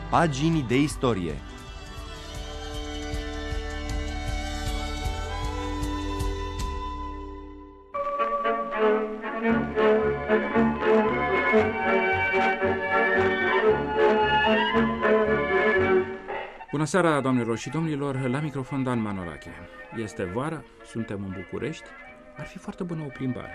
Pagini de istorie. Bună seara, doamnelor și domnilor, la microfon Dan Manolache. Este vară, suntem în București, ar fi foarte bună o plimbare.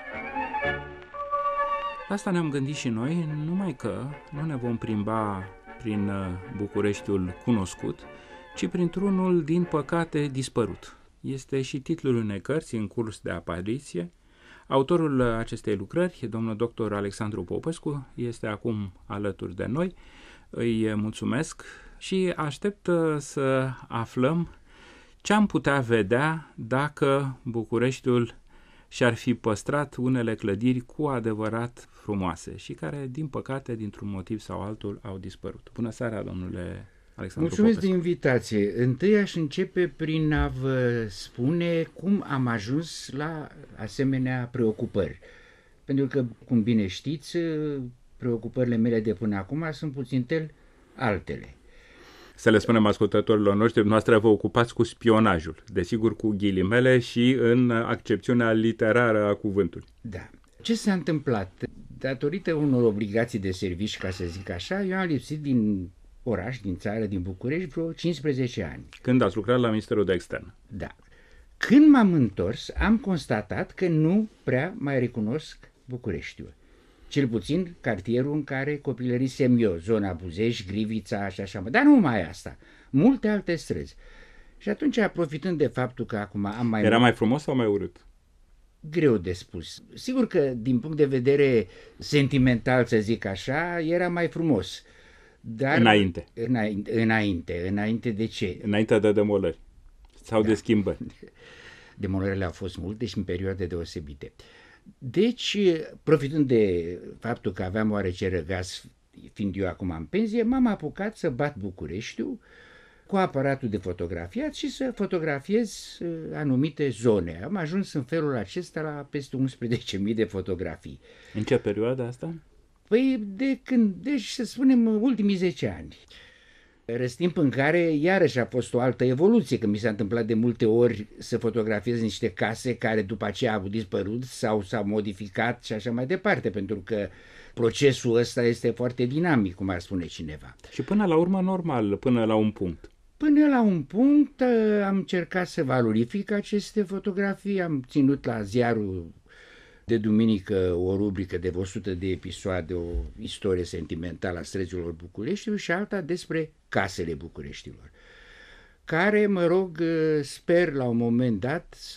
La asta ne-am gândit și noi, numai că nu ne vom plimba prin Bucureștiul cunoscut, ci printr-unul, din păcate, dispărut. Este și titlul unei cărți în curs de apariție. Autorul acestei lucrări, domnul dr. Alexandru Popescu, este acum alături de noi. Îi mulțumesc și aștept să aflăm ce am putea vedea dacă Bucureștiul și-ar fi păstrat unele clădiri cu adevărat frumoase și care, din păcate, dintr-un motiv sau altul, au dispărut. Bună seara, domnule Alexandru Mulțumesc Popescu. de invitație. Întâi aș începe prin a vă spune cum am ajuns la asemenea preocupări. Pentru că, cum bine știți, preocupările mele de până acum sunt puțintel altele. Să le spunem ascultătorilor noștri, dumneavoastră vă ocupați cu spionajul, desigur cu ghilimele și în accepțiunea literară a cuvântului. Da. Ce s-a întâmplat? Datorită unor obligații de serviciu, ca să zic așa, eu am lipsit din oraș, din țară, din București, vreo 15 ani. Când ați lucrat la Ministerul de Externe. Da. Când m-am întors, am constatat că nu prea mai recunosc Bucureștiul. Cel puțin cartierul în care copilărisem eu, zona Buzești, Grivița și așa, dar nu mai asta, multe alte străzi. Și atunci, profitând de faptul că acum am mai... Era mai frumos sau mai urât? Greu de spus. Sigur că, din punct de vedere sentimental, să zic așa, era mai frumos. Dar Înainte. Înainte de ce? Înainte de demolări sau de schimbări. Demolările au fost multe și în perioade deosebite. Deci, profitând de faptul că aveam oarece răgaz, fiind eu acum în pensie, m-am apucat să bat Bucureștiul cu aparatul de fotografiat și să fotografiez anumite zone. Am ajuns în felul acesta la peste 11.000 de fotografii. În ce perioadă asta? Păi de când, deci să spunem ultimii 10 ani. Răstimp în care iarăși a fost o altă evoluție, că mi s-a întâmplat de multe ori să fotografiez niște case care după aceea au dispărut sau s-au modificat și așa mai departe, pentru că procesul ăsta este foarte dinamic, cum ar spune cineva. Și până la urmă normal, până la un punct. Până la un punct am încercat să valorific aceste fotografii, am ținut la ziarul de duminică o rubrică de 100 de episoade, o istorie sentimentală a străzilor Bucureștiului și alta despre casele Bucureștilor, care, mă rog, sper la un moment dat să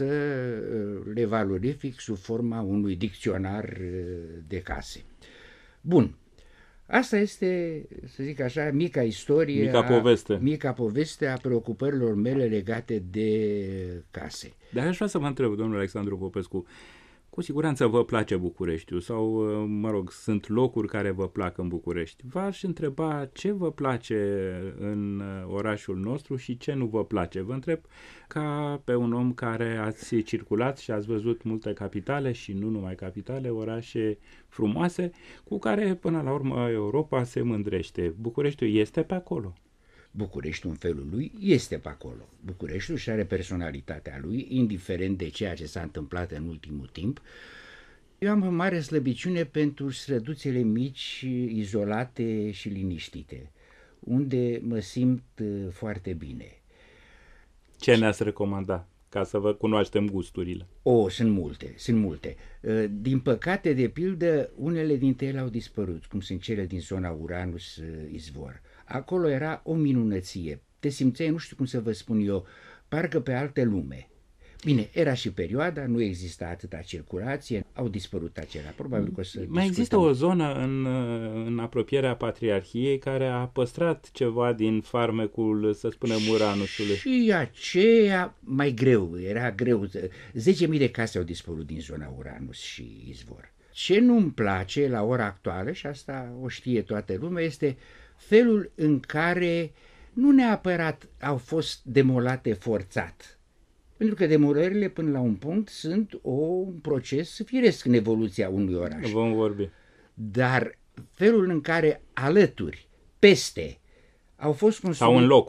le valorific sub forma unui dicționar de case. Bun, asta este, să zic așa, mica istorie, mica poveste a preocupărilor mele legate de case. Dar aș vrea să vă întreb, domnule Alexandru Popescu, cu siguranță vă place Bucureștiul sau, mă rog, sunt locuri care vă plac în București. V-aș întreba ce vă place în orașul nostru și ce nu vă place. Vă întreb ca pe un om care ați circulat și ați văzut multe capitale și nu numai capitale, orașe frumoase cu care până la urmă Europa se mândrește. Bucureștiul este pe acolo. Bucureștiul în felul lui este pe acolo. Bucureștiul și are personalitatea lui, indiferent de ceea ce s-a întâmplat în ultimul timp. Eu am o mare slăbiciune pentru străduțele mici, izolate și liniștite, unde mă simt foarte bine. Ce ne-ați recomanda ca să vă cunoaștem gusturile? Sunt multe. Din păcate, de pildă, unele dintre ele au dispărut, cum sunt cele din zona Uranus Izvor. Acolo era o minunăție. Te simțeai, nu știu cum să vă spun eu, parcă pe altă lume. Bine, era și perioada, nu exista atâta circulație, au dispărut acelea. Probabil că o să mai există o zonă în apropierea Patriarhiei care a păstrat ceva din farmecul, să spunem, Uranusului. Și aceea mai greu, era greu. 10.000 de case au dispărut din zona Uranus și Izvor. Ce nu-mi place la ora actuală, și asta o știe toată lumea, este felul în care nu neapărat au fost demolate forțat. Pentru că demolările până la un punct sunt un proces firesc în evoluția unui oraș. Vom vorbi. Dar felul în care alături, peste, au fost construite...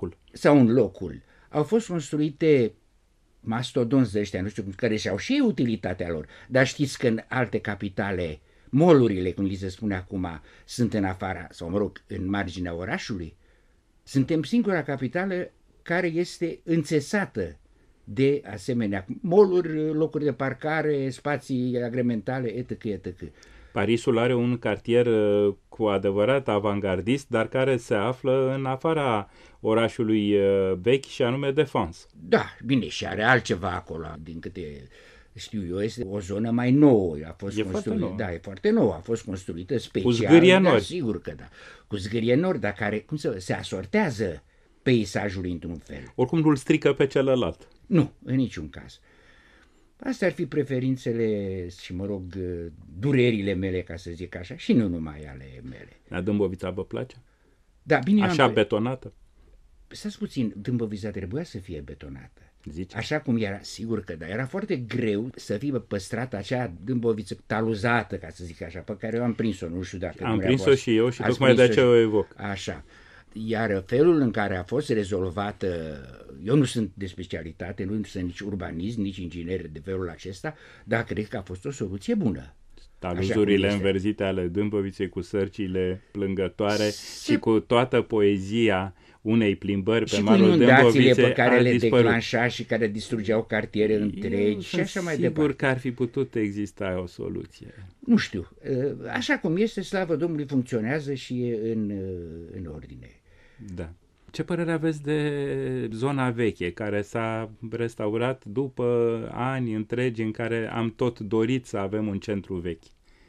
Sau în locul. Au fost construite mastodonți de ăștia, nu știu, care și-au și ei utilitatea lor. Dar știți că în alte capitale, molurile, cum li se spune acum, sunt în afara, sau mă rog, în marginea orașului. Suntem singura capitală care este înțesată de asemenea moluri, locuri de parcare, spații agrementale, etc., etc. Parisul are un cartier cu adevărat avangardist, dar care se află în afara orașului vechi și anume Défense. Da, bine, și are altceva acolo, din câte știu eu, este o zonă mai nouă. A fost construită, da, e foarte nouă, a fost construită special. Cu zgârie nori. Da, sigur că da. Cu zgârie nori, dar care, se asortează peisajul într-un fel. Oricum nu-l strică pe celălalt. Nu, în niciun caz. Astea ar fi preferințele și, mă rog, durerile mele, ca să zic așa, și nu numai ale mele. La Dâmbovița vă place? Da, bine. Așa betonată? Stați puțin, Dâmbovița trebuia să fie betonată. Zice? Așa cum era, sigur că da, era foarte greu să fie păstrată acea Dâmboviță taluzată, ca să zic așa, pe care eu am prins-o, nu știu dacă... Am prins-o și eu și tocmai de aceea o evoc. Așa. Iar felul în care a fost rezolvată, eu nu sunt de specialitate, nu sunt nici urbanist, nici inginer de felul acesta, dar cred că a fost o soluție bună. Taluzurile înverzite ale Dâmboviței cu sărcile plângătoare și cu toată poezia unei plimbări pe malul Dâmboviței pe care le declanșa și care distrugeau cartiere întregi și așa mai departe. Sigur că ar fi putut exista o soluție. Nu știu. Așa cum este, slavă Domnului, funcționează și e în ordine. Da. Ce părere aveți de zona veche, care s-a restaurat după ani întregi în care am tot dorit să avem un centru vechi?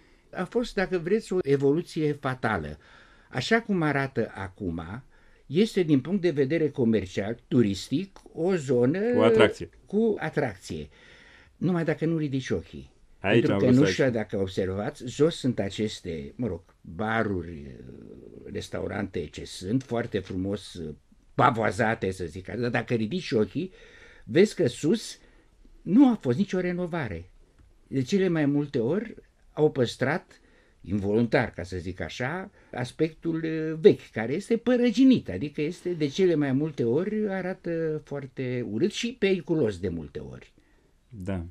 A fost, dacă vreți, o evoluție fatală. Așa cum arată acum, este din punct de vedere comercial, turistic, o zonă cu atracție. Numai dacă nu ridici ochii. Aici pentru că nu știu dacă observați, jos sunt aceste, mă rog, baruri, restaurante ce sunt, foarte frumos pavoazate, să zic așa, dar dacă ridici ochii, vezi că sus nu a fost nicio renovare. De cele mai multe ori au păstrat, involuntar, ca să zic așa, aspectul vechi, care este părăginit, adică este de cele mai multe ori arată foarte urât și periculos de multe ori. Da.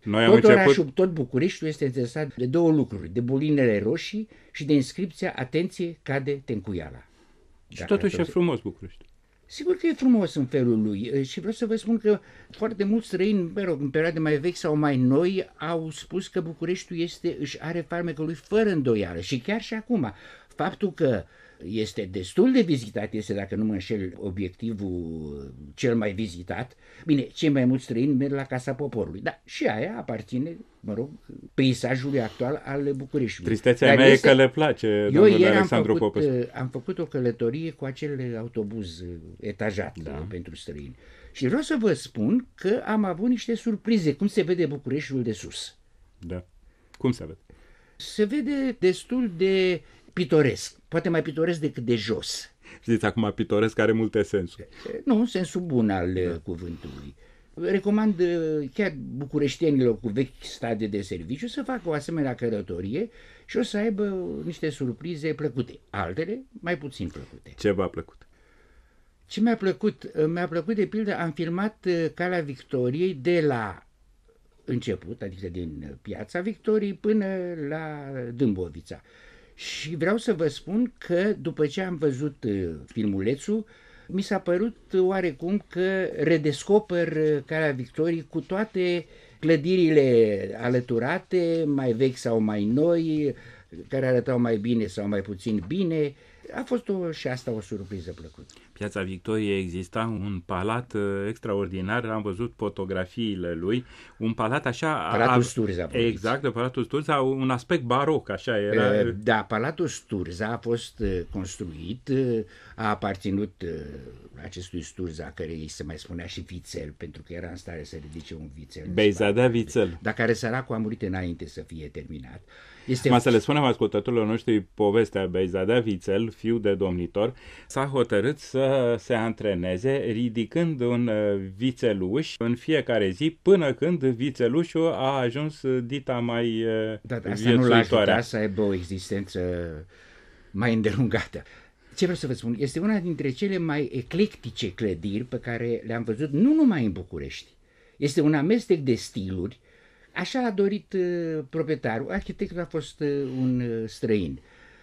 Tot Bucureștiul este înțesat de două lucruri, de bulinele roșii și de inscripția "Atenție, cade tencuiala". Și totuși e frumos București. Sigur că e frumos în felul lui și vreau să vă spun că foarte mulți străini, în perioade mai vechi sau mai noi, au spus că Bucureștiul își are farmecul lui fără îndoială și chiar și acum. Faptul că este destul de vizitat, este, dacă nu mă înșel, obiectivul cel mai vizitat. Bine, cei mai mulți străini merg la Casa Poporului, dar și aia aparține, mă rog, peisajului actual al Bucureștiului. Tristețea mea e că le place domnul Alexandru Popescu. Am făcut o călătorie cu acel autobuz etajat pentru străini. Și vreau să vă spun că am avut niște surprize. Cum se vede Bucureștiul de sus? Da. Cum se vede? Se vede destul de pitoresc, poate mai pitoresc decât de jos. Știți, acum pitoresc are multe sensuri. Nu, în sensul bun al cuvântului. Recomand chiar bucureștenilor cu vechi stade de serviciu să facă o asemenea călătorie și o să aibă niște surprize plăcute. Altele mai puțin plăcute. Ce v-a plăcut? Ce mi-a plăcut? Mi-a plăcut, de pildă, am filmat Calea Victoriei de la început, adică din Piața Victoriei până la Dâmbovița. Și vreau să vă spun că după ce am văzut filmulețul, mi s-a părut oarecum că redescoper Calea Victoriei cu toate clădirile alăturate, mai vechi sau mai noi, care arătau mai bine sau mai puțin bine. A fost și asta o surpriză plăcută. Piața Victoriei exista un palat extraordinar, am văzut fotografiile lui, un palat așa... Palatul Sturza. Exact, Palatul Sturza, un aspect baroc, așa era. Da, Palatul Sturza a fost construit, a aparținut acestui Sturza, care îi se mai spunea și vițel, pentru că era în stare să ridice un vițel. Beizadea Vițel. Dar care săracul a murit înainte să fie terminat. Să le spunem ascultătorilor noștri povestea. Beizadea Vițel, fiu de domnitor, s-a hotărât să se antreneze ridicând un vițeluș în fiecare zi, până când vițelușul a ajuns dita mai asta nu l-a ajutat să aibă o existență mai îndelungată. Ce vreau să vă spun? Este una dintre cele mai eclectice clădiri pe care le-am văzut nu numai în București. Este un amestec de stiluri. Așa a dorit proprietarul. Arhitectul a fost un străin.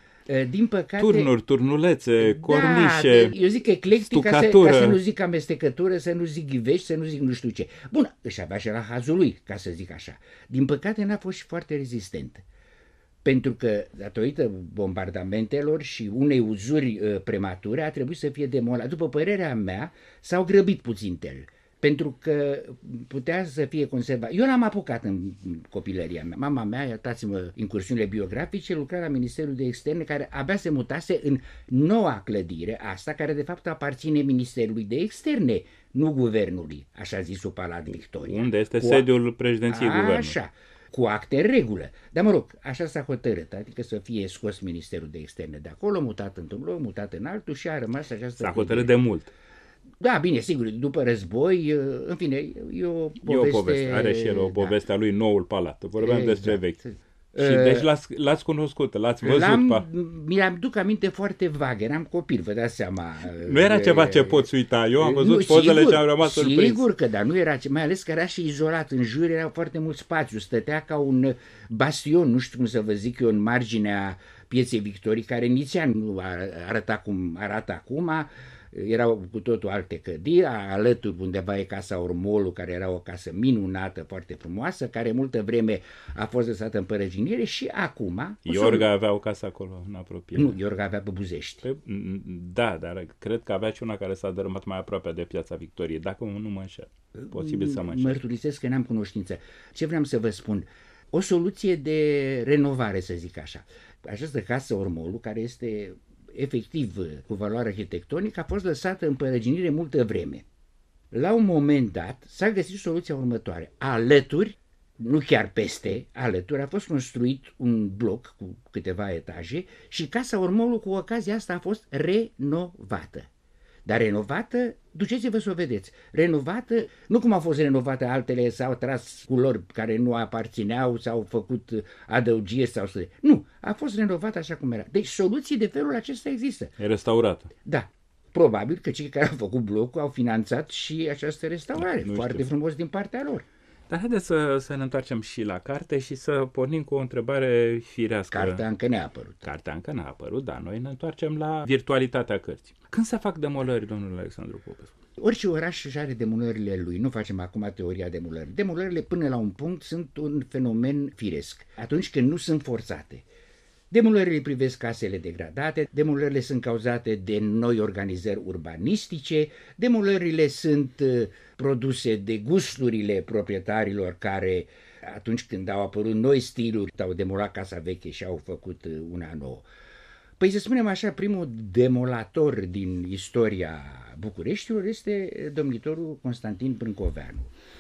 Din păcate... Turnuri, turnulețe, cornișe, eu zic eclectic ca să nu zic amestecătură, să nu zic ghivești, să nu zic nu știu ce. Bun, își avea și la hazul lui, ca să zic așa. Din păcate n-a fost și foarte rezistent. Pentru că, datorită bombardamentelor și unei uzuri premature, a trebuit să fie demolat. După părerea mea, s-au grăbit puțin el, pentru că putea să fie conservat. Eu l-am apucat în copilăria mea. Mama mea, iertați-mă incursiunile biografice, lucra la Ministerul de Externe, care abia se mutase în noua clădire, asta care de fapt aparține Ministerului de Externe, nu guvernului, așa zisul Palat Victoria. Unde este sediul președinției guvernului. Așa, cu acte în regulă. Dar mă rog, așa s-a hotărât, adică să fie scos Ministerul de Externe de acolo, mutat într-un loc, mutat în altul și a rămas această... S-a hotărât de mult. Da, bine, sigur, după război, în fine, e o poveste... Are și el o poveste a lui, Noul Palat. Vorbeam despre vechi. Și deci l-ați cunoscut, l-ați văzut? Mi-am duc aminte foarte vag, eram copil, vă dați seama. Nu era ceva ce poți uita, eu am văzut pozele și am rămas surprins. Sigur că da, nu era, mai ales că era și izolat, în jur era foarte mult spațiu, stătea ca un bastion, nu știu cum să vă zic eu, în marginea Pieței Victoriei, care inițial nu arăta cum arată acum. Erau cu totul alte clădiri, alături undeva e Casa Ormolu, care era o casă minunată, foarte frumoasă, care multă vreme a fost lăsată în părăginire și acum... Iorga avea o casă acolo, în apropiere. Nu, Iorga avea pe Buzești. Da, dar cred că avea și una care s-a dărâmat mai aproape de Piața Victoriei, dacă nu mă înșel. Posibil să mă înșel. Mărturisesc că n-am cunoștință. Ce vreau să vă spun? O soluție de renovare, să zic așa. Această Casă Ormolu, care este... efectiv cu valoare arhitectonică, a fost lăsată în părăginire multă vreme. La un moment dat s-a găsit soluția următoare. Alături, nu chiar peste, alături a fost construit un bloc cu câteva etaje și Casa Ormolu cu ocazia asta a fost renovată. Dar renovată, duceți-vă să o vedeți, renovată, nu cum au fost renovate altele, s-au tras culori care nu aparțineau, s-au făcut adăugiri sau să... Nu, a fost renovată așa cum era. Deci soluții de felul acesta există. E restaurată. Da. Probabil că cei care au făcut blocul au finanțat și această restaurare. Foarte frumos din partea lor. Dar haideți să ne întoarcem și la carte și să pornim cu o întrebare firească. Cartea încă n-a apărut. Cartea încă n-a apărut, da. Noi ne întoarcem la virtualitatea cărții. Când se fac demolări, domnul Alexandru Popescu? Orice oraș își are demolările lui. Nu facem acum teoria demolării. Demolările până la un punct sunt un fenomen firesc. Atunci când nu sunt forțate. Demolările privesc casele degradate, demolările sunt cauzate de noi organizări urbanistice, demolările sunt produse de gusturile proprietarilor care, atunci când au apărut noi stiluri, au demolat casa veche și au făcut una nouă. Păi să spunem așa, primul demolator din istoria Bucureștiului este domnitorul Constantin Brâncoveanu,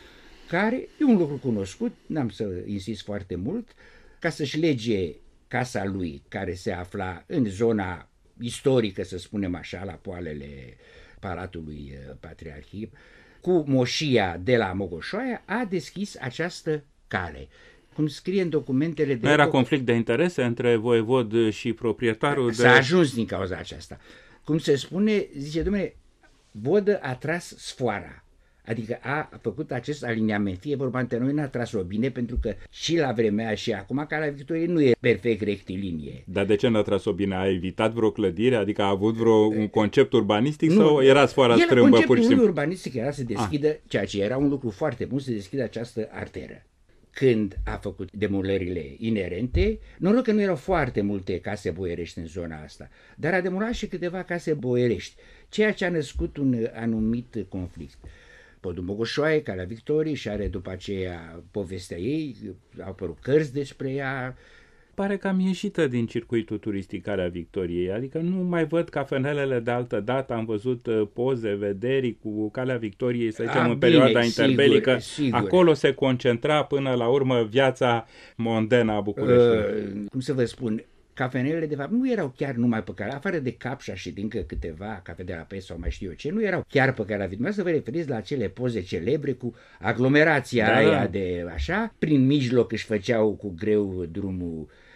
care e un lucru cunoscut, n-am să insist foarte mult, ca să-și lege casa lui, care se afla în zona istorică, să spunem așa, la poalele Palatului Patriarhiei, cu moșia de la Mogoșoaia, a deschis această cale. Cum scrie în documentele de... Nu era conflict de interese între voievod și proprietarul? S-a ajuns din cauza aceasta. Cum se spune, zice, dom'le, Vodă a tras sfoara. Adică a făcut acest aliniament. Fie vorba între noi, n-a tras-o bine, pentru că și la vremea aia și acum Calea Victoriei nu e perfect rectilinie. Dar de ce n-a tras-o bine? A evitat vreo clădire? Adică a avut un concept urbanistic sau era sfoara strâmbă pur și simplu? Urbanistic era să deschidă, ceea ce era un lucru foarte bun, să deschidă această arteră. Când a făcut demolările inerente, noroc că nu erau foarte multe case boierești în zona asta, dar a demolat și câteva case boierești, ceea ce a născut un anumit conflict. Podul Mogoșoaie, Calea Victoriei, și are după aceea povestea ei, au apărut cărți despre ea. Pare cam ieșită din circuitul turistic Calea Victoriei, adică nu mai văd cafenelele de altă dată, am văzut poze, vederi cu Calea Victoriei, să zicem, în perioada interbelică. Sigur. Acolo se concentra până la urmă viața mondenă a Bucureștiului. Cum să vă spun, cafenelele de fapt nu erau chiar numai pe Calea, afară de Capșa și dincă câteva, Cafe de la Pes sau mai știu eu ce, nu erau chiar pe Calea Victoriei. Să vă referiți la acele poze celebre cu aglomerația aia de așa, prin mijloc își făceau cu greu drumul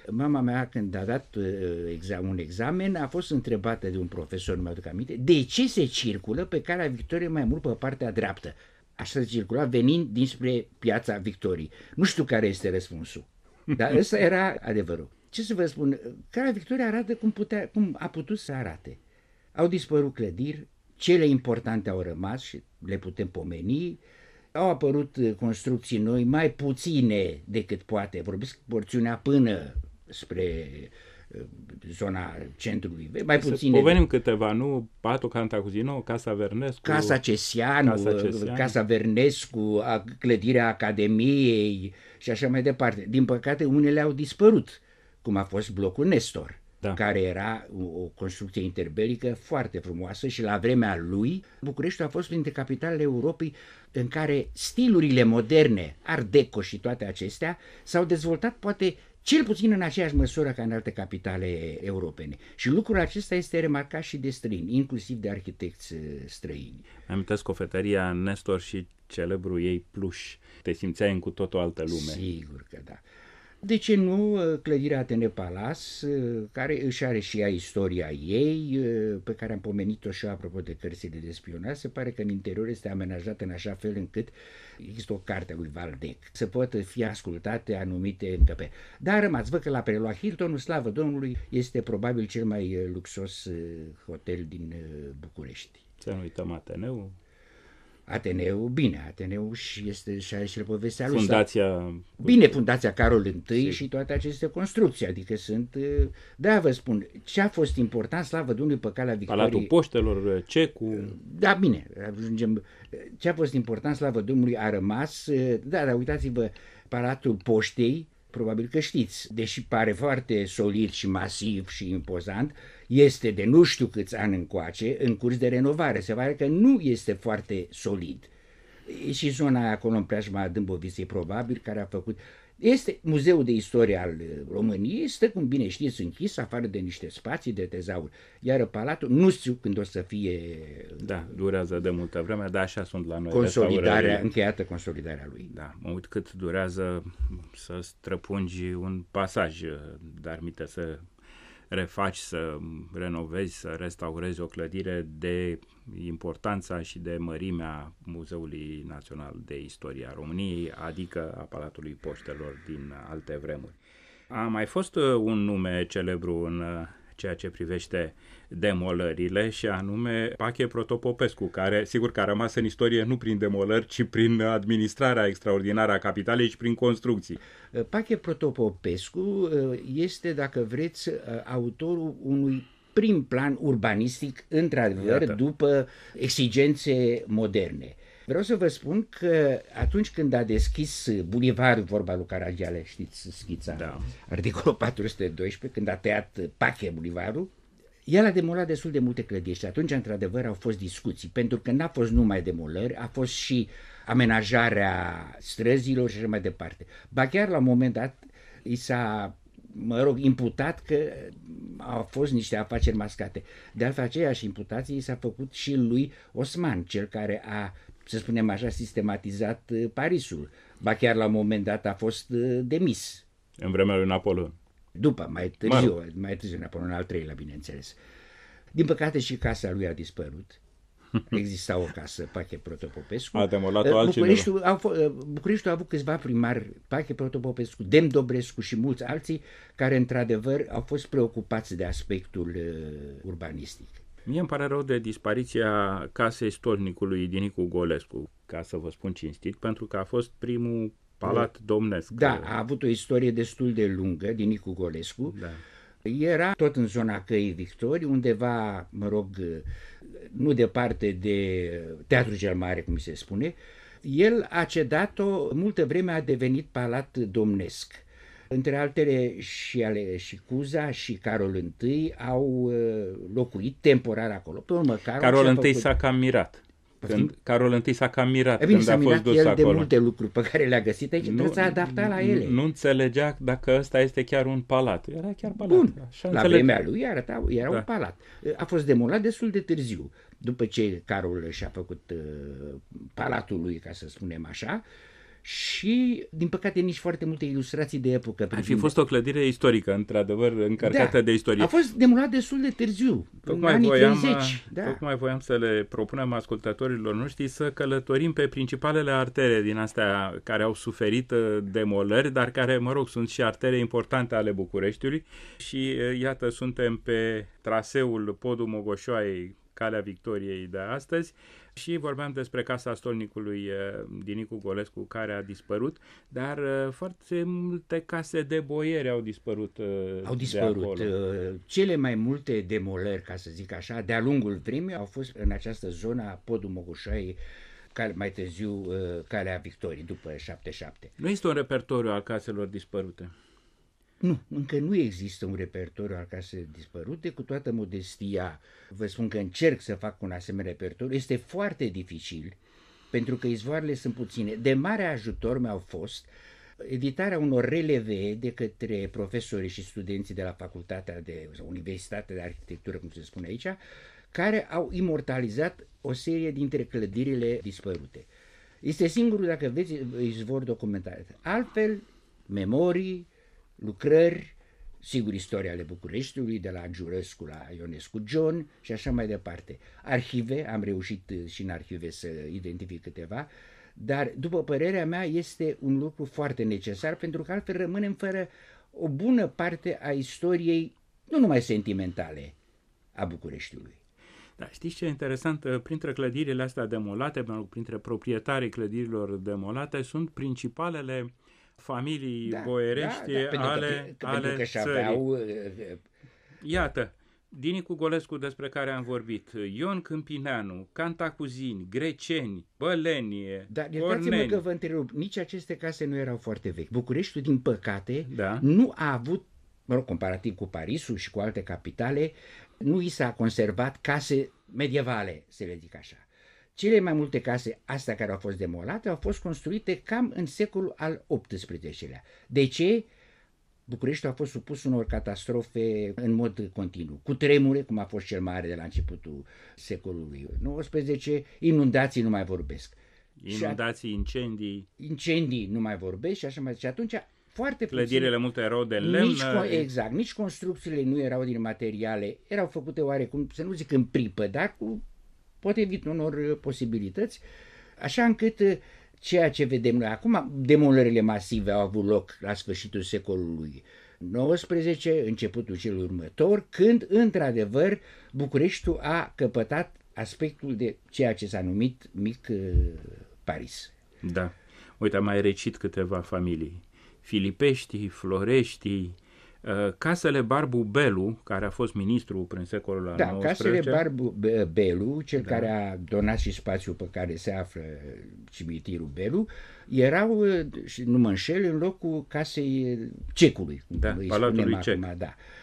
Mama mea, când a dat un examen, a fost întrebată de un profesor, nu mi-aduc aminte, de ce se circulă pe Calea Victoriei mai mult pe partea dreaptă. Așa se circula venind dinspre Piața Victoriei. Nu știu care este răspunsul, dar ăsta era adevărul. Ce să vă spun, Calea Victoriei arată cum a putut să arate. Au dispărut clădiri, cele importante au rămas și le putem pomeni, au apărut construcții noi, mai puține decât poate, vorbesc porțiunea până spre zona centrului, mai puține. Pomenim câteva, nu? Patul Cantacuzino, Casa Vernescu, Casa Cesianu, Casa Vernescu, clădirea Academiei și așa mai departe. Din păcate, unele au dispărut, cum a fost blocul Nestor, care era o construcție interbelică foarte frumoasă și la vremea lui Bucureștiul a fost printre capitalele Europei în care stilurile moderne, Art Deco și toate acestea, s-au dezvoltat poate cel puțin în aceeași măsură ca în alte capitale europene. Și lucrul acesta este remarcat și de străini, inclusiv de arhitecți străini. Amintesc cofetăria Nestor și celebrul ei pluș. Te simțeai în cu tot o altă lume. Sigur că da. De ce nu clădirea Atene Palace, care își are și ea istoria ei, pe care am pomenit-o și eu apropo de cărțile de spionaj. Se pare că în interior este amenajată în așa fel încât există o carte a lui Valdec, să pot fi ascultate anumite încăperi. Dar a rămas, văd că l-a preluat Hiltonul, slavă Domnului, este probabil cel mai luxos hotel din București. Să nu uităm Ateneu. Ateneu, bine, Ateneu și este și povestea lui. Fundația... Bine, Fundația Carol I și toate aceste construcții, adică sunt... Da, vă spun, ce a fost important, slavă Domnului, pe Calea Victoriei... Palatul Poștelor, Cecu... Da, bine, ajungem... Ce a fost important, slavă Domnului, a rămas... Da, dar uitați-vă, Palatul Poștei, probabil că știți, deși pare foarte solid și masiv și impozant, este de nu știu câți ani încoace în curs de renovare. Se pare că nu este foarte solid. E și zona acolo în preajma Dâmboviței, probabil, care a făcut... Este Muzeul de Istorie al României, stă, cum bine știți, închis, afară de niște spații de tezaur. Iar palatul, nu știu când o să fie... Da, durează de multă vreme, dar așa sunt la noi. Încheiată consolidarea lui. Da, mă uit cât durează să străpungi un pasaj, dar minte să refaci, să renovezi, să restaurezi o clădire de importanța și de mărimea Muzeului Național de Istorie a României, adică a Palatului Poștelor din alte vremuri. A mai fost un nume celebru în ceea ce privește demolările și anume Pache Protopopescu, care sigur că a rămas în istorie nu prin demolări, ci prin administrarea extraordinară a capitalei și prin construcții. Pache Protopopescu este, dacă vreți, autorul unui prim plan urbanistic, într-adevăr, după exigențe moderne. Vreau să vă spun că atunci când a deschis bulevardul, vorba lui Caragiale, știți schița, articolul 412, când a tăiat Pache bulevardul, el a demolat destul de multe clădiri și atunci, într-adevăr, au fost discuții, pentru că n-a fost numai demolări, a fost și amenajarea străzilor și așa mai departe. Ba chiar la un moment dat i s-a imputat că au fost niște afaceri mascate. De altfel, aceeași imputație i s-a făcut și lui Osman, cel care a, să spunem așa, sistematizat Parisul. Ba chiar la un moment dat a fost demis. În vremea lui Napoleon. După, mai târziu Napoleon al III-lea, bineînțeles. Din păcate și casa lui a dispărut. Exista o casă, Pache Protopopescu. A demolat-o altcineva. Bucureștiul a avut câțiva primari, Pache Protopopescu, Dem Dobrescu și mulți alții, care într-adevăr au fost preocupați de aspectul urbanistic. Mie îmi pare rău de dispariția casei stolnicului Dinicu Golescu, ca să vă spun cinstit, pentru că a fost primul palat domnesc. Da, a avut o istorie destul de lungă, Dinicu Golescu. Da. Era tot în zona Căii Victoriei, undeva, nu departe de Teatrul cel Mare, cum se spune. El a cedat-o, multă vreme a devenit palat domnesc. Între altele și Cuza și Carol I au locuit temporar acolo. Pe urmă, Carol I s-a cam mirat. Când Carol I s-a cam mirat când a fost dus el acolo. De multe lucruri pe care le-a găsit aici, trebuie să adapta la ele. Nu înțelegea dacă ăsta este chiar un palat. Era chiar palat. Bun, la vremea lui era un palat. A fost demolat destul de târziu, după ce Carol și-a făcut palatul lui, ca să spunem așa, și, din păcate, nici foarte multe ilustrații de epocă. Ar fi fost o clădire istorică, într-adevăr, încărcată de istorie. A fost demolat destul de târziu, în anii 30. Tocmai voiam să le propunem ascultătorilor noștri să călătorim pe principalele artere din astea care au suferit demolări, dar care, mă rog, sunt și artere importante ale Bucureștiului. Și iată, suntem pe traseul Podul Mogoșoaiei, Calea Victoriei de astăzi, și vorbeam despre casa stolnicului Dinicu Golescu, care a dispărut, dar foarte multe case de boieri au dispărut. Au dispărut. Cele mai multe demolări, ca să zic așa, de-a lungul vremii au fost în această zonă a Podul Mogoșoaiei, mai târziu Calea Victoriei, după 77. Nu este un repertoriu al caselor dispărute? Nu, încă nu există un repertoriu al caselor dispărute, cu toată modestia. Vă spun că încerc să fac un asemenea repertoriu. Este foarte dificil, pentru că izvoarele sunt puține. De mare ajutor mi-au fost editarea unor releve de către profesorii și studenții de la Facultatea de Universitatea de Arhitectură, cum se spune aici, care au imortalizat o serie dintre clădirile dispărute. Este singurul, dacă veți, izvor documentar. Altfel, memorii, lucrări, sigur, istoria ale Bucureștiului, de la Giurescu la Ionescu John și așa mai departe. Arhive, am reușit și în arhive să identific câteva, dar, după părerea mea, este un lucru foarte necesar, pentru că altfel rămânem fără o bună parte a istoriei, nu numai sentimentale, a Bucureștiului. Da, știți ce e interesant? Printre clădirile astea demolate, printre proprietarii clădirilor demolate, sunt principalele familii boierești ale țării. Iată, Dinicu Golescu, despre care am vorbit, Ion Câmpineanu, Cantacuzini, Greceni, Băleni, Dar iertați-mă că vă întrerup, nici aceste case nu erau foarte vechi. Bucureștiul, din păcate, nu a avut, mă rog, comparativ cu Parisul și cu alte capitale, nu i s-a conservat case medievale, să le zic așa. Cele mai multe case, astea care au fost demolate, au fost construite cam în secolul al XVIII-lea. De ce? Bucureștiul a fost supus unor catastrofe în mod continuu. Cu tremure, cum a fost cel mare de la începutul secolului XIX, inundații nu mai vorbesc. Inundații, incendii nu mai vorbesc și așa mai departe. Și atunci, foarte puțin. Clădirile multe erau de lemn. Exact, nici construcțiile nu erau din materiale, erau făcute oarecum, să nu zic în pripă, dar cu potrivit unor posibilități, așa încât ceea ce vedem noi acum, demolările masive au avut loc la sfârșitul secolului XIX, începutul celui următor, când, într-adevăr, Bucureștiul a căpătat aspectul de ceea ce s-a numit mic Paris. Da. Uite, am mai recit câteva familii. Filipești, Florești, casele Barbu Belu, care a fost ministru prin secolul al XIX. Casele Barbu Belu, cel care a donat și spațiul pe care se află cimitirul Belu, erau, și nu mă înșel, în locul casei Cecului. Palatului Cec. Acum,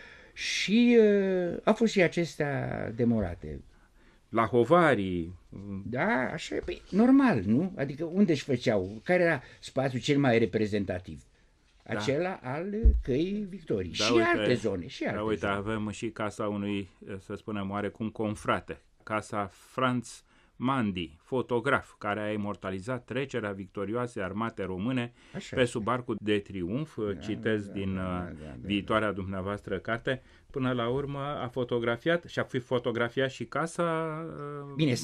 și au fost și acestea demolate. La Hovarii. Da, așa e, normal, nu? Adică unde își făceau? Care era spațiul cel mai reprezentativ? Acela al Căii Victoriei. Și alte zone. Uite, avem și casa unui, să spunem, oarecum confrate. Casa Franz Mandi, fotograf, care a imortalizat trecerea victorioase armate române pe sub Arcul de Triunf. Citez din viitoarea dumneavoastră carte. Până la urmă a fotografiat și a fotografiat și casa Bine,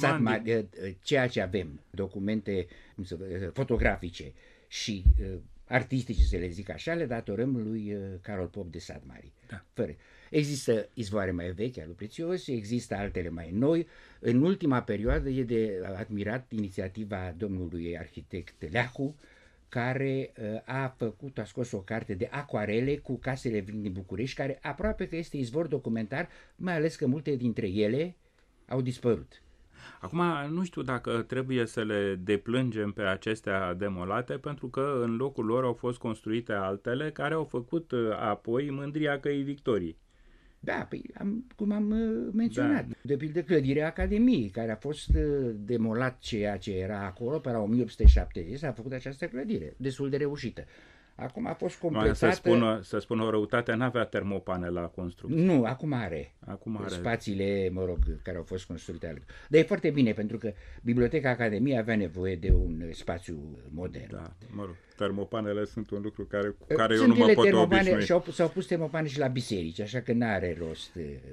ceea ce avem, documente fotografice și artistice, să le zic așa, le datorăm lui Carol Pop de Sadmari. Fără. Există izvoare mai vechi al lui Prețios, există altele mai noi. În ultima perioadă e de admirat inițiativa domnului arhitect Leahu, care a scos o carte de acoarele cu casele vechi din București, care aproape că este izvor documentar, mai ales că multe dintre ele au dispărut. Acum, nu știu dacă trebuie să le deplângem pe acestea demolate, pentru că în locul lor au fost construite altele care au făcut apoi mândria Căii Victoriei. Da, cum am menționat, de pildă clădirea Academiei, care a fost demolat ceea ce era acolo, pe la 1870 s-a făcut această clădire, destul de reușită. Acum a fost Mai completată. să spun o răutate, n-avea termopane la construcție. Nu, acum are. Acum are. Spațiile, mă rog, care au fost construite. Dar e foarte bine, pentru că Biblioteca Academiei avea nevoie de un spațiu modern. Da, mă rog, termopanele sunt un lucru cu care eu Sunt nu mă pot termopane, obișnui. s-au pus termopane și la biserici, așa că n-are rost.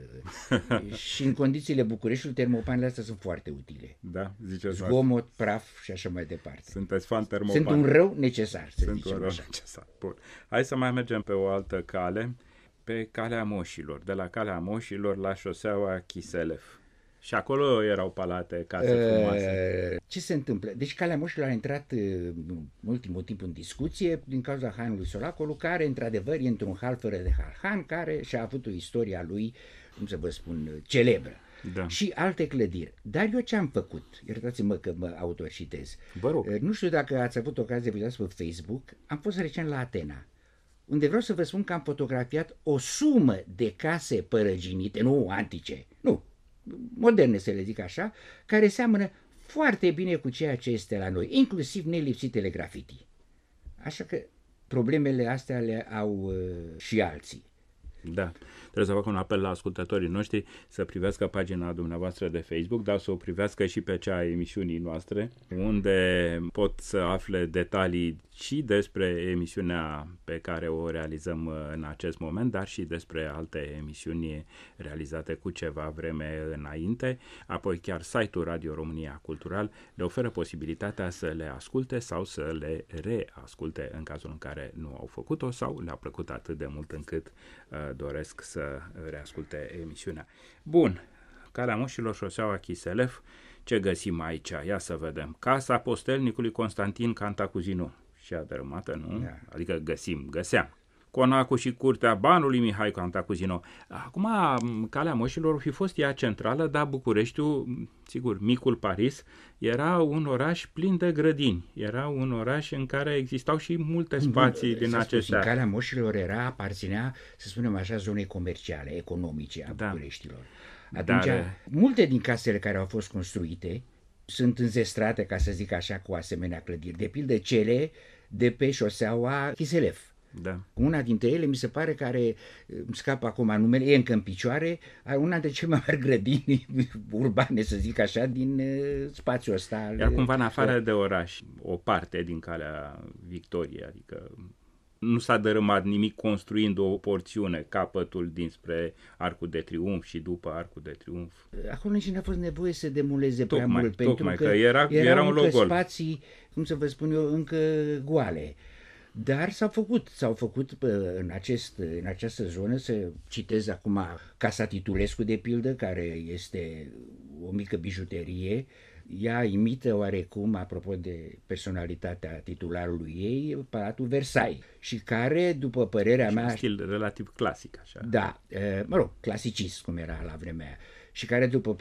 Și în condițiile Bucureștiului, termopanele astea sunt foarte utile. Da, ziceți. Zgomot, praf și așa mai departe. Sunteți fan termopane. Sunt un rău necesar, să Sunt zicem un rău așa. necesar. Bun. Hai să mai mergem pe o altă cale, pe Calea Moșilor, de la Calea Moșilor la șoseaua Chiselef. Și acolo erau palate, case frumoase. Ce se întâmplă? Deci Calea Moșilor a intrat în ultimul timp în discuție din cauza hanului Solacolu, care într-adevăr e într-un hal fără de hal. Han care și-a avut o istorie a lui, cum să vă spun, celebră. Da. Și alte clădiri. Dar eu ce am făcut? Iertați-mă că mă autocitez. Vă rog. Nu știu dacă ați avut ocazia să uitați pe Facebook, am fost recent la Atena, unde vreau să vă spun că am fotografiat o sumă de case părăginite, nu antice, nu, moderne să le zic așa, care seamănă foarte bine cu ceea ce este la noi, inclusiv nelipsitele graffiti. Așa că problemele astea le au și alții. Da, trebuie să fac un apel la ascultătorii noștri să privească pagina dumneavoastră de Facebook, dar să o privească și pe cea a emisiunii noastre, unde pot să afle detalii și despre emisiunea pe care o realizăm în acest moment, dar și despre alte emisiuni realizate cu ceva vreme înainte. Apoi chiar site-ul Radio România Cultural le oferă posibilitatea să le asculte sau să le reasculte în cazul în care nu au făcut-o sau le-a plăcut atât de mult încât doresc să reasculte emisiunea. Bun, Calea Moșilor, șoseaua Chiselef, ce găsim aici? Ia să vedem. Casa postelnicului Constantin Cantacuzino. Și a dărâmată, nu? Da. Adică găseam. Conacul și curtea banului Mihai Cantacuzino. Acum, Calea Moșilor ar fi fost ea centrală, dar Bucureștiul, sigur, micul Paris, era un oraș plin de grădini. Era un oraș în care existau și multe spații din acestea. Calea Moșilor aparținea, să spunem așa, zonei comerciale, economice a Bucureștilor. Atunci, multe din casele care au fost construite sunt înzestrate, ca să zic așa, cu asemenea clădiri. De pildă cele de pe șoseaua Chiselef. Da. Una dintre ele, mi se pare, care îmi scapă acum numele, e încă în picioare, are una dintre cele mai mari grădini urbane, să zic așa, din spațiul ăsta. Iar cumva în afară de oraș, o parte din Calea Victoriei, adică nu s-a dărâmat nimic construind o porțiune, capătul dinspre Arcul de Triunf și după Arcul de Triunf. Acolo nici n-a fost nevoie să demoleze prea mult, pentru că era un loc gol. Spații, cum să vă spun eu, încă goale. Dar s-au făcut în această zonă, să citez acum Casa Titulescu, de pildă, care este o mică bijuterie. Ea imită oarecum, apropo de personalitatea titularului ei, Palatul Versailles, și care, după părerea mea... Un stil relativ clasic, așa. Da, mă rog, clasicist, cum era la vremea aia. Și care, după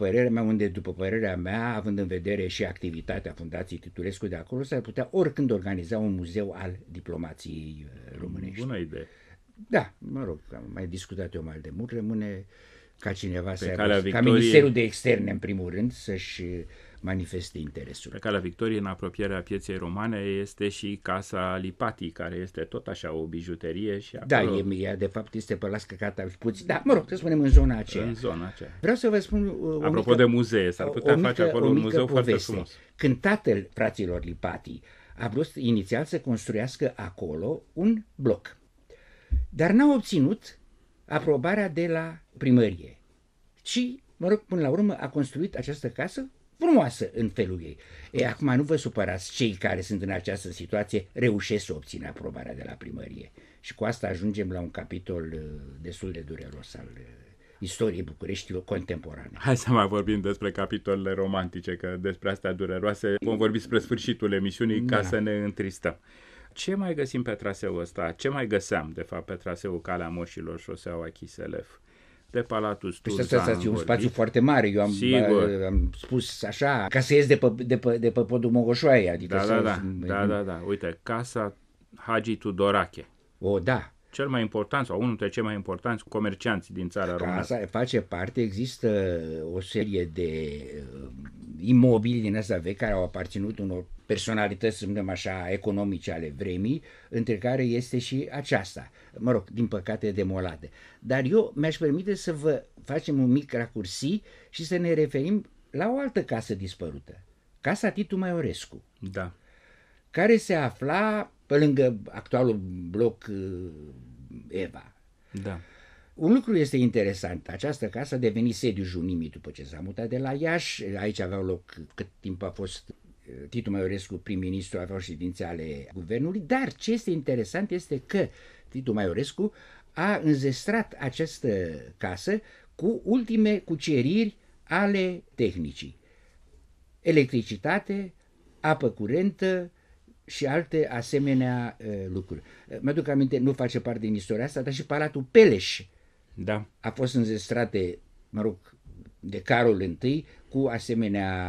părerea mea, având în vedere și activitatea Fundației Titulescu de acolo, s-ar putea oricând organiza un muzeu al diplomației românești. Bună idee. Da, mă rog, am mai discutat eu mai de mult, rămâne ca cineva ca Ministerul de Externe, în primul rând, să-și manifeste interesul. Pe Calea Victoriei, în apropierea Pieței Romane, este și Casa Lipatii, care este tot așa o bijuterie. Și acolo... Da, de fapt este pe la Scăcata puțin. Da, mă rog, să spunem în zona aceea. În zona aceea. Vreau să vă spun apropo de muzee, s-ar putea face acolo un muzeu foarte frumos. Când tatăl fraților Lipatii a vrut inițial să construiască acolo un bloc, dar n-a obținut aprobarea de la primărie. Și, mă rog, până la urmă a construit această casă frumoasă în felul ei. Acum nu vă supărați, cei care sunt în această situație reușesc să obțină aprobarea de la primărie. Și cu asta ajungem la un capitol destul de dureros al istoriei Bucureștiului contemporane. Hai să mai vorbim despre capitolele romantice, că despre astea dureroase vom vorbi spre sfârșitul emisiunii, ca să ne întristăm. Ce mai găsim pe traseul ăsta? Ce mai găseam, de fapt, pe traseul Calea Moșilor, șoseaua Chiselef? De Palatul Sturza. E un spațiu foarte mare. Eu am spus așa, ca să ies de pe podul Mogoșoaia. Adică da. Uite, Casa Hagi Tudorache. Da. Cel mai important sau unul dintre cei mai importanți comercianți din țara română. Casa face parte, există o serie de imobili din astea vechi care au aparținut unor personalități, să spunem așa, economice ale vremii, între care este și aceasta, mă rog, din păcate demolate. Dar eu mi-aș permite să vă facem un mic racursi și să ne referim la o altă casă dispărută, Casa Titu Maiorescu, Da. care se afla pe lângă actualul bloc Eva. Da. Un lucru este interesant, această casă a devenit sediul Junimii după ce s-a mutat de la Iași, aici aveau loc, cât timp a fost Titu Maiorescu prim-ministru, aveau ședințe ale guvernului, dar ce este interesant este că Titu Maiorescu a înzestrat această casă cu ultime cuceriri ale tehnicii. Electricitate, apă curentă și alte asemenea lucruri. Mă-aduc aminte, nu face parte din istoria asta, dar și Palatul Peleș Da. a fost înzestrate, mă rog, de Carol I cu asemenea...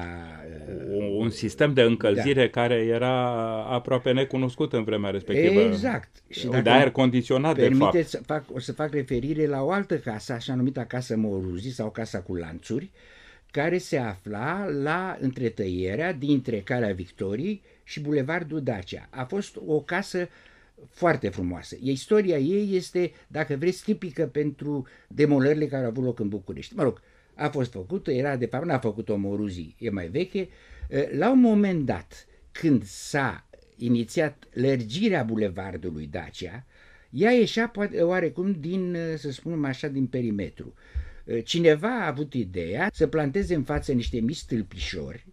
Un sistem de încălzire care era aproape necunoscut în vremea respectivă. Exact. Și de aer condiționat, de fapt. O să fac referire la o altă casă, așa numită Casa Moruzi sau Casa cu Lanțuri, care se afla la întretăierea dintre Calea Victoriei și Bulevardul Dacia. A fost o casă foarte frumoasă. Istoria ei este, dacă vreți, tipică pentru demolările care au avut loc în București. Mă rog, a fost făcută, era de fapt, n-a făcut-o Moruzi, e mai veche. La un moment dat, când s-a inițiat lărgirea bulevardului Dacia, ea ieșea poate oarecum din, să spunem așa, din perimetru. Cineva a avut ideea să planteze în față niște mici stâlpișori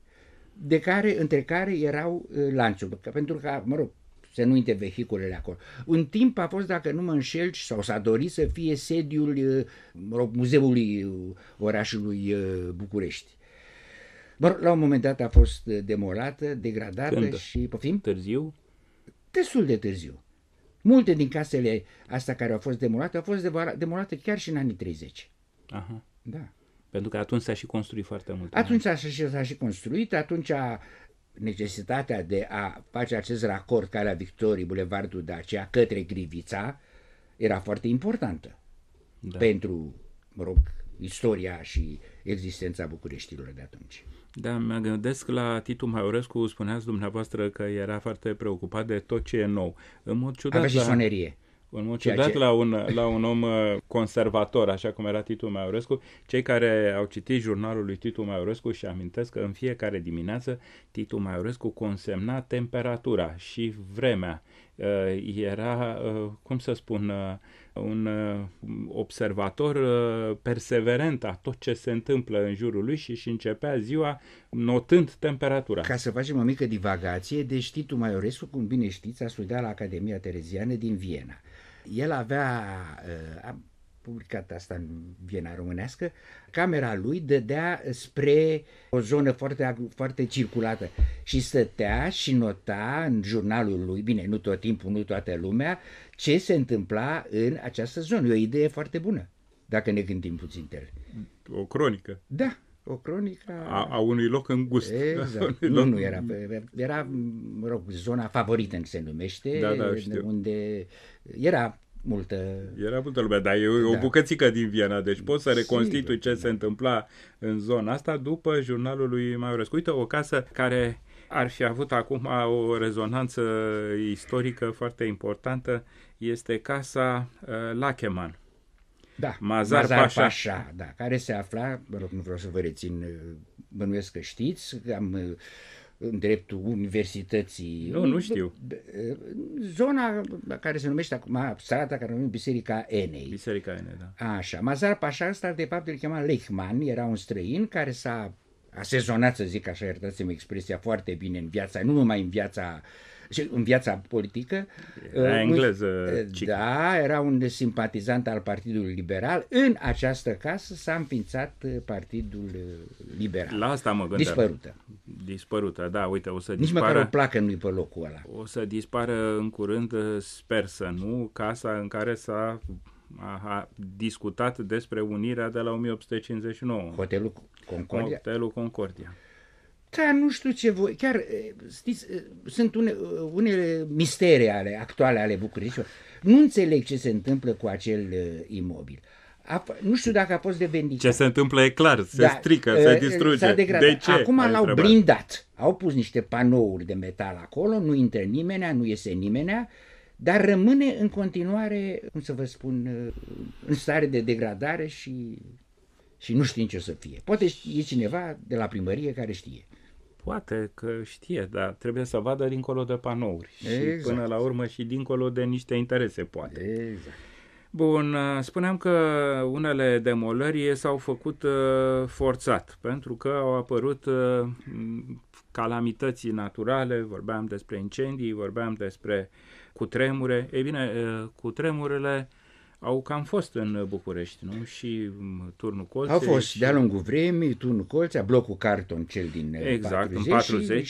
între care erau lanțuri, pentru că, mă rog, să nu intre vehiculele acolo. Un timp a fost, dacă nu mă înșel, sau s-a dorit să fie sediul, mă rog, muzeului orașului București. Mă rog, la un moment dat a fost demolată, degradată. Când? Și... Poftim? Târziu? Destul de târziu. Multe din casele astea care au fost demolate au fost demolate chiar și în anii 30. Aha. Da. Pentru că atunci s-a și construit foarte mult. Atunci s-a și construit, atunci necesitatea de a face acest racord Calea Victoriei, Bulevardul Dacia, către Grivița, era foarte importantă pentru, mă rog, istoria și existența Bucureștilor de atunci. Da, mă gândesc la Titu Maiorescu, spuneați dumneavoastră că era foarte preocupat de tot ce e nou. În mod ciudat, avea și sonerie. În mod ciudat, la un om conservator, așa cum era Titu Maiorescu, cei care au citit jurnalul lui Titu Maiorescu și amintesc că în fiecare dimineață Titu Maiorescu consemna temperatura și vremea. Era, cum să spun, un observator perseverent a tot ce se întâmplă în jurul lui și începea ziua notând temperatura. Ca să facem o mică divagație, deci Titu Maiorescu, cum bine știți, a studiat la Academia Tereziană din Viena. El a publicat asta în Viena românească, camera lui dădea spre o zonă foarte, foarte circulată și stătea și nota în jurnalul lui, bine, nu tot timpul, nu toată lumea, ce se întâmpla în această zonă. E o idee foarte bună, dacă ne gândim puțin pe el. O cronică. Da, o cronică a unui loc îngust. Exact. Nu era, mă rog, zona favorită se numește, unde era multă lume, dar e o bucățică din Viena, deci poți să reconstitui ce se întâmpla în zona asta după jurnalul lui Maiorescu. Uite, o casă care ar fi avut acum o rezonanță istorică foarte importantă este casa Lacheman. Da, Mazar Pasha, da, care se afla, mă rog, nu vreau să vă rețin, bănuiesc că știți, am în dreptul universității. Nu știu. Zona care se numește acum, strada care se numește Biserica Enei. Biserica Enei, da. Așa, Mazar Pasha ăsta de fapt îl chema Lehman, era un străin care s-a asezonat, să zic așa, iertați-mi expresia, foarte bine în viața, nu numai în viața politică. Era engleză. Da, era un simpatizant al Partidului Liberal. În această casă s-a înființat Partidul Liberal. La asta mă gândeam. Dispărută, da, uite, o să dispară. Nici măcar o placă nu-i pe locul ăla. O să dispară în curând, sper să nu, casa în care s-a discutat despre unirea de la 1859. Hotelul Concordia. Hotelul Concordia. Da, nu știu ce voi, chiar, știți, sunt unele mistere actuale ale București. Nu înțeleg ce se întâmplă cu acel imobil. Nu știu dacă a fost de vindicat. Ce se întâmplă e clar, se strică, se distruge. De ce? Acum l-au blindat. Au pus niște panouri de metal acolo, nu intră nimenea, nu iese nimenea, dar rămâne în continuare, cum să vă spun, în stare de degradare și nu știm ce o să fie. Poate e cineva de la primărie care știe. Poate că știe, dar trebuie să vadă dincolo de panouri. Exact. Și până la urmă și dincolo de niște interese, poate. Exact. Bun, spuneam că unele demolări s-au făcut forțat, pentru că au apărut calamități naturale, vorbeam despre incendii, vorbeam despre cutremure. Ei bine, cutremurele au cam fost în București, nu? Și Turnul Colței. Au fost de-a lungul vremii, Turnul Colțea, blocul Carton, cel din exact, 40,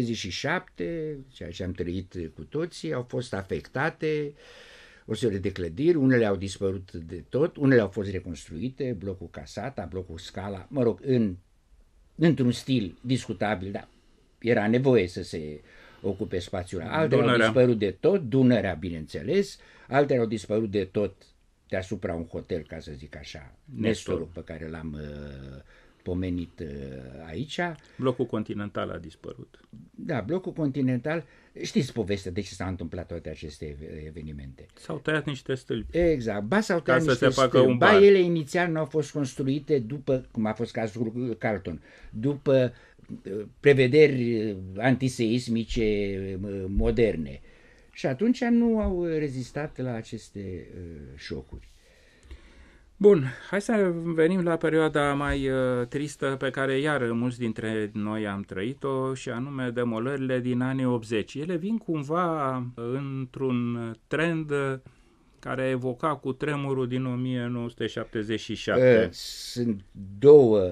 77, ceea ce am trăit cu toții, au fost afectate o serie de clădiri, unele au dispărut de tot, unele au fost reconstruite, blocul Casata, blocul Scala, mă rog, într-un stil discutabil, dar era nevoie să se ocupe spațiul. Altele au dispărut de tot, Dunărea, bineînțeles, altele au dispărut de tot deasupra un hotel, ca să zic așa, Nestorul, pe care l-am pomenit aici. Blocul Continental a dispărut. Da, blocul Continental, știți povestea de ce s-au întâmplat toate aceste evenimente. S-au tăiat niște stâlpi. Exact, ba s-au tăiat niște stâlpi, ba ele inițial nu au fost construite după, cum a fost cazul Carlton, după prevederi antiseismice moderne. Și atunci nu au rezistat la aceste șocuri. Bun, hai să venim la perioada mai tristă pe care iar mulți dintre noi am trăit-o, și anume demolările din anii 80. Ele vin cumva într-un trend care evoca cutremurul din 1977. Sunt două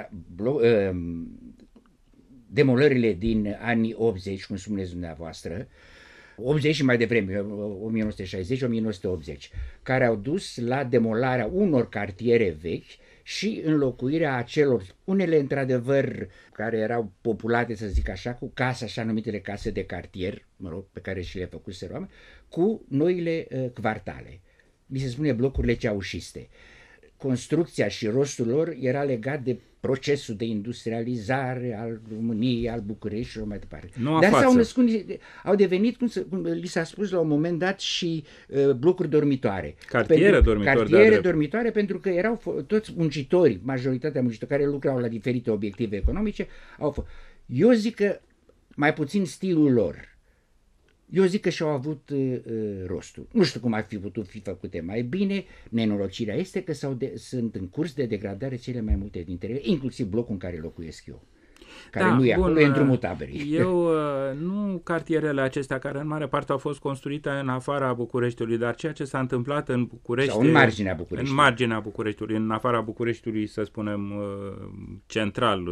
demolările din anii 80, cum spuneți dumneavoastră, 80 și mai devreme, 1960-1980, care au dus la demolarea unor cartiere vechi și înlocuirea acelor, unele într-adevăr care erau populate, să zic așa, cu case, așa numitele case de cartier, mă rog, pe care și le făcuseră oameni, cu noile quartale. Mi se spune blocurile ceaușiste. Construcția și rostul lor era legat de procesul de industrializare al României, al București și mai departe. Dar s-au născut, au devenit, cum li s-a spus la un moment dat, și blocuri dormitoare. Cartiere dormitoare, pentru că erau toți muncitorii, majoritatea muncitorii care lucrau la diferite obiective economice. Eu zic că mai puțin stilul lor. Eu zic că și-au avut rostul. Nu știu cum ar fi putut fi făcute mai bine. Nenorocirea este că sunt în curs de degradare cele mai multe dintre ele, inclusiv blocul în care locuiesc eu, care nu e acolo, e în drumul taberei. Eu nu cartierele acestea, care în mare parte au fost construite în afara Bucureștiului, dar ceea ce s-a întâmplat în București, sau în marginea Bucureștiului. În marginea Bucureștiului, în afara Bucureștiului, să spunem, central,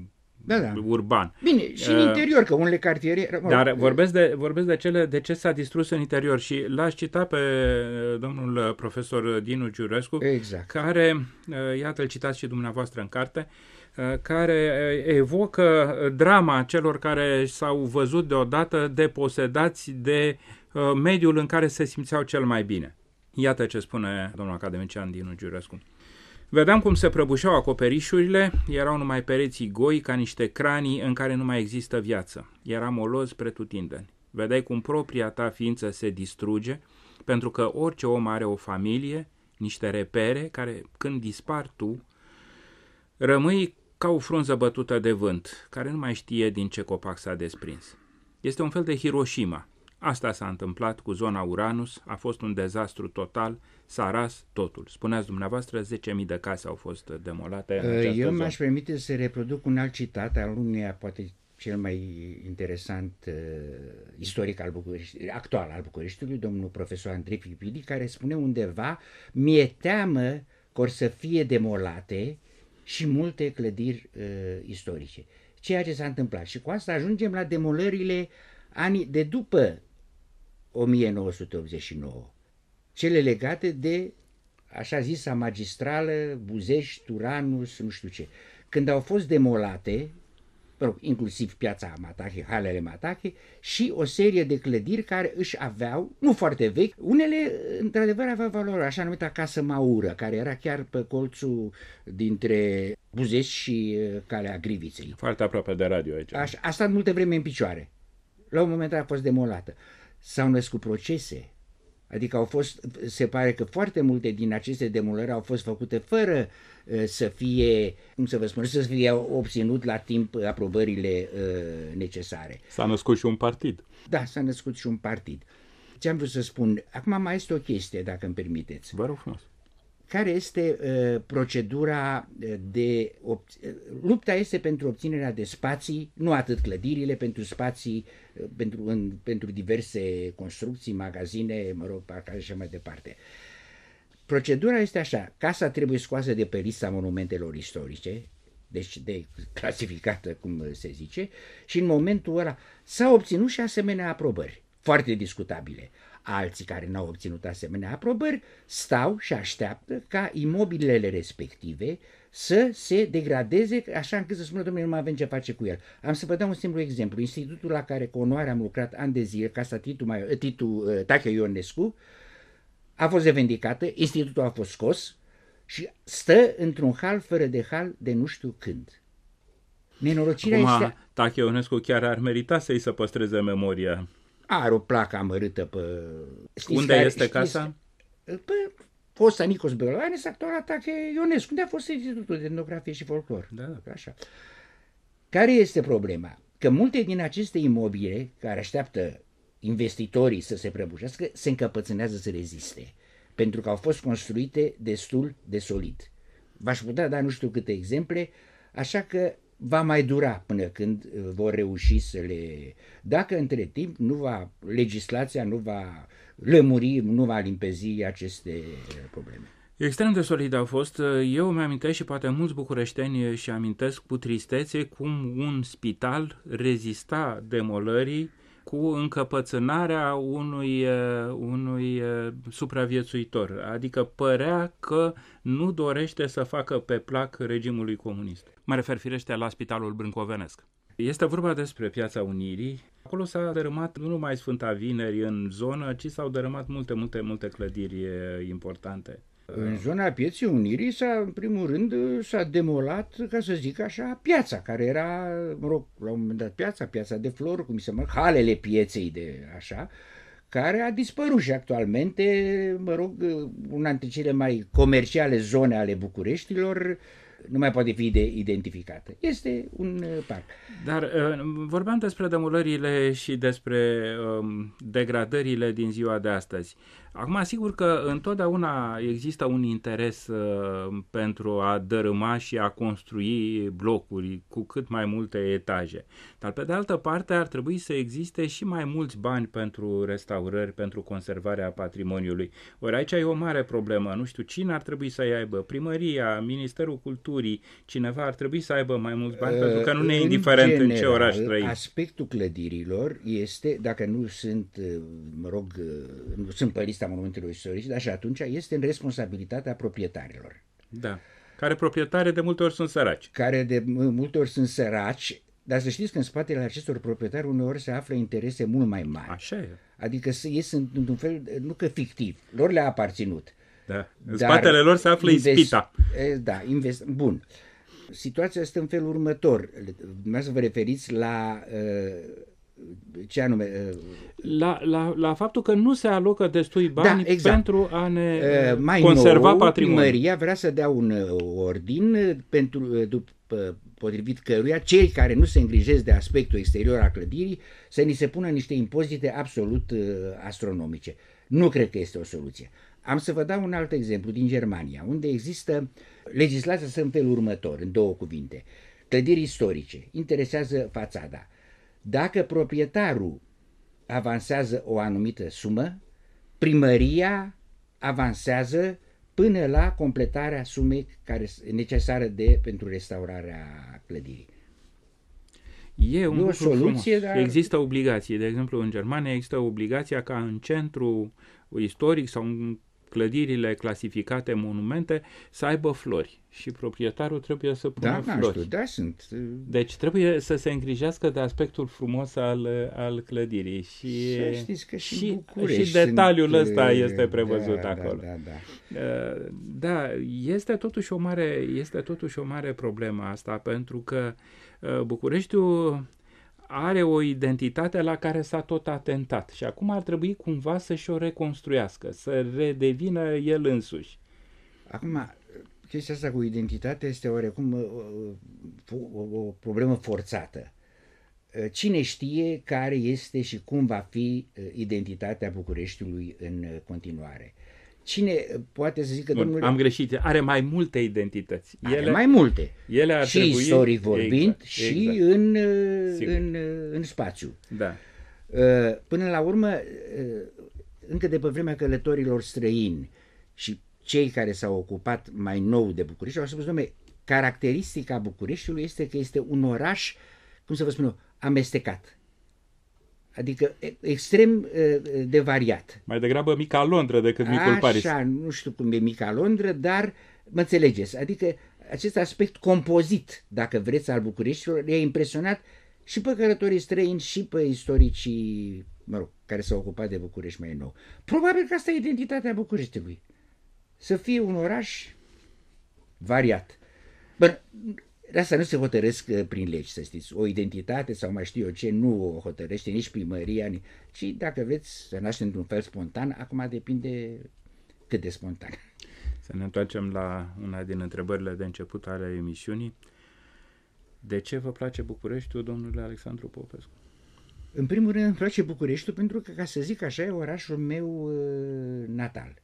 urban. Bine, și în interior, că unele cartiere... Dar vorbesc de ce s-a distrus în interior, și l-aș cita pe domnul profesor Dinu Giurescu, exact, care, iată, îl citați și dumneavoastră în carte, care evocă drama celor care s-au văzut deodată deposedați de mediul în care se simțeau cel mai bine. Iată ce spune domnul academician Dinu Giurescu. Vedeam cum se prăbușeau acoperișurile, erau numai pereții goi ca niște cranii în care nu mai există viață. Era moloz pretutindeni. Vedeai cum propria ta ființă se distruge, pentru că orice om are o familie, niște repere care, când dispar tu, rămâi ca o frunză bătută de vânt, care nu mai știe din ce copac s-a desprins. Este un fel de Hiroshima. Asta s-a întâmplat cu zona Uranus, a fost un dezastru total, s-a ras totul. Spuneați dumneavoastră, 10.000 de case au fost demolate în această zonă. M-aș permite să reproduc un alt citat al unuia, poate cel mai interesant istoric al actual al Bucureștiului, domnul profesor Andrei Filipidi, care spune undeva: mi-e teamă că or să fie demolate și multe clădiri istorice. Ceea ce s-a întâmplat. Și cu asta ajungem la demolările anii de după 1989, cele legate de așa zisa magistrală Buzești, Uranus, nu știu ce. Când au fost demolate, inclusiv piața Matache, halele Matache și o serie de clădiri care își aveau, nu foarte vechi, unele într-adevăr aveau valoare, așa numită Casă Maură, care era chiar pe colțul dintre Buzești și Calea Griviței. Foarte aproape de radio aici. A stat multe vreme în picioare. La un moment dat a fost demolată. S-au născut procese. Adică se pare că foarte multe din aceste demolări au fost făcute fără să fie, să fie obținut la timp aprobările necesare. S-a născut și un partid. Da, s-a născut și un partid. Ce am vrut să spun? Acum mai este o chestie, dacă îmi permiteți. Vă rog frumos. Care este procedura de... Lupta este pentru obținerea de spații, nu atât clădirile, pentru spații, pentru diverse construcții, magazine, parcare și mai departe. Procedura este așa: casa trebuie scoasă de pe lista monumentelor istorice, deci de clasificată, cum se zice, și în momentul ăla s-au obținut și asemenea aprobări, foarte discutabile. Alții care n-au obținut asemenea aprobări stau și așteaptă ca imobilele respective să se degradeze, așa încât să spună: domnule, nu mai avem ce face cu el. Am să vă dau un simplu exemplu. Institutul la care cu onoare am lucrat ani de zile, Casa Titu Tache Ionescu, a fost revendicată, institutul a fost scos și stă într-un hal fără de hal de nu știu când. Nenorocirea este... Tache Ionescu chiar ar merita să-i se păstreze memoria. Are o placă amărâtă pe... Unde este casa? Pe fosta Nicos Beolane, sectora Tache Ionescu, unde a fost Institutul de Etnografie și Folclor. Da. Așa. Care este problema? Că multe din aceste imobile care așteaptă investitorii să se prăbușească se încăpățânează să reziste, pentru că au fost construite destul de solid. V-aș putea da nu știu câte exemple, așa că va mai dura până când vor reuși să le... Dacă între timp legislația nu va lămuri, nu va limpezi aceste probleme. Extrem de solid au fost. Eu mi-amintesc și poate mulți bucureșteni și amintesc cu tristețe cum un spital rezista demolării cu încăpățânarea unui supraviețuitor. Adică părea că nu dorește să facă pe plac regimului comunist. Mă refer firește la Spitalul Brâncovenesc. Este vorba despre Piața Unirii. Acolo s-a dărâmat nu numai Sfânta Vineri în zonă, ci s-au dărâmat multe clădiri importante. În zona Pieței Unirii în primul rând s-a demolat, ca să zic așa, piața, care era, la un moment dat piața de flori, cum se cheamă, halele pieței de așa, care a dispărut și actualmente, una dintre cele mai comerciale zone ale Bucureștilor nu mai poate fi identificată. Este un parc. Dar vorbeam despre demolările și despre degradările din ziua de astăzi. Acum, sigur că întotdeauna există un interes pentru a dărâma și a construi blocuri cu cât mai multe etaje. Dar, pe de altă parte, ar trebui să existe și mai mulți bani pentru restaurări, pentru conservarea patrimoniului. Ori aici e o mare problemă. Nu știu cine ar trebui să aibă. Primăria, Ministerul Culturii, cineva ar trebui să aibă mai mulți bani, pentru că nu ne e indiferent în ce oraș trăim. Aspectul clădirilor este, dacă nu sunt, nu sunt pe lista monumentelor istorice, dar și atunci este în responsabilitatea proprietarilor. Da. Care proprietari de multe ori sunt săraci. Dar să știți că în spatele acestor proprietari uneori se află interese mult mai mari. Așa e. Adică ei sunt într-un fel, nu că fictiv, lor le-a aparținut. Da. În spatele lor se află ispita. Da, bun. Situația este în felul următor. Să vă referiți la ce anume? La faptul că nu se alocă destui bani, exact, pentru a ne conserva patrimoniul. Primăria vrea să dea un ordin potrivit căruia cei care nu se îngrijesc de aspectul exterior al clădirii să ni se pună niște impozite absolut astronomice. Nu cred că este o soluție. Am să vă dau un alt exemplu din Germania, unde există legislația în felul următor, în două cuvinte. Clădiri istorice, interesează fațada. Dacă proprietarul avansează o anumită sumă, primăria avansează până la completarea sumei care este necesară pentru restaurarea clădirii. E o soluție, dar... Există obligații. De exemplu, în Germania există obligația ca în centru istoric sau în clădirile clasificate monumente să aibă flori și proprietarul trebuie să pună flori. Sunt. Deci trebuie să se îngrijească de aspectul frumos al clădirii și, să știți că și București și detaliul ăsta este prevăzut acolo. Da, este totuși o mare problemă asta, pentru că Bucureștiul are o identitate la care s-a tot atentat și acum ar trebui cumva să-și o reconstruiască, să redevină el însuși. Acum, chestia asta cu identitatea este oarecum o problemă forțată. Cine știe care este și cum va fi identitatea Bucureștiului în continuare? Cine poate să zică, domnule... Am greșit, are mai multe identități. Are mai multe. Ele ar și trebui, istoric vorbind, și în spațiu. Da. Până la urmă, încă de pe vremea călătorilor străini și cei care s-au ocupat mai nou de București au spus, dom'le, caracteristica Bucureștiului este că este un oraș, cum să vă spun eu, amestecat. Adică extrem de variat. Mai degrabă mica Londră decât micul Paris. Așa, nu știu cum e mica Londră, dar mă înțelegeți. Adică acest aspect compozit, dacă vreți, al Bucureștiului i-a impresionat și pe călătorii străini și pe istoricii, care s-au ocupat de București mai nou. Probabil că asta e identitatea Bucureștiului. Să fie un oraș variat. Bă, asta nu se hotărăsc prin legi, să știți. O identitate sau mai știu eu ce nu o hotărăște nici primăria, ci dacă vreți să naște într-un fel spontan, acum depinde cât de spontan. Să ne întoarcem la una din întrebările de început ale emisiunii. De ce vă place Bucureștiul, domnule Alexandru Popescu? În primul rând îmi place Bucureștiul pentru că, ca să zic așa, e orașul meu natal.